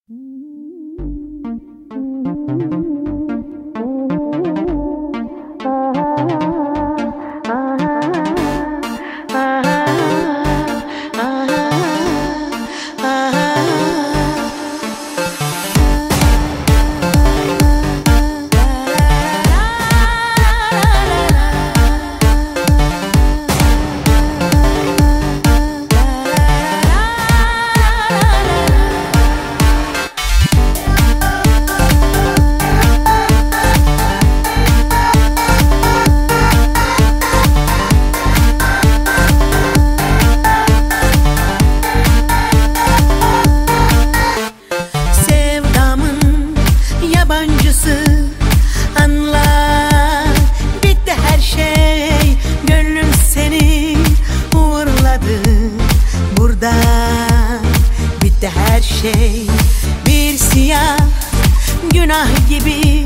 Anla, bitti her şey. Gönlüm seni uğurladı. Burada bitti her şey. Bir siyah günah gibi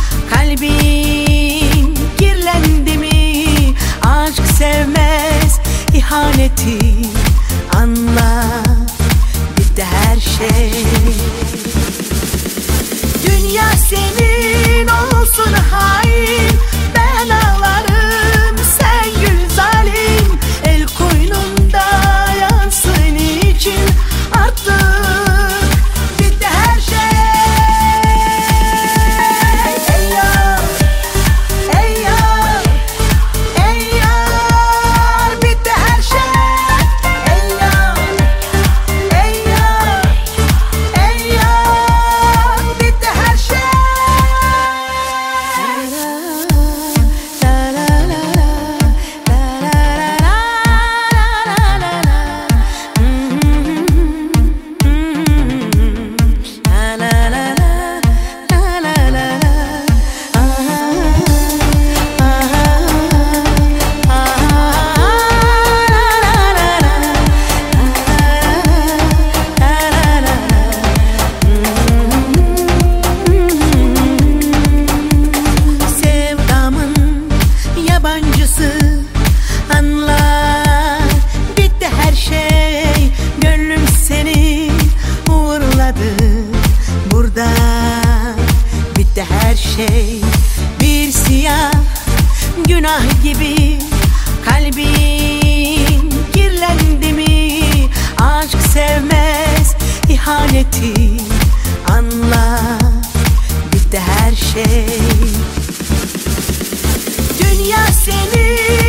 kalbim kirlendi mi? Aşk sevmez ihaneti. Anla, bitti her şey. Dünya senin olsun hain, ben ağlarım sen gül zalim. El koynunda yansın için artık bitti her şey. Ey yar, ey yar, ey yar, bitti her şey. Ey yar, ey yar, ey yar, bitti her şey. Anla, bitti her şey. Gönlüm seni uğurladı. Burada bitti her şey. Bir siyah günah gibi kalbim kirlendi mi? Aşk sevmez ihaneti. Anla, bitti her şey. Dünya seni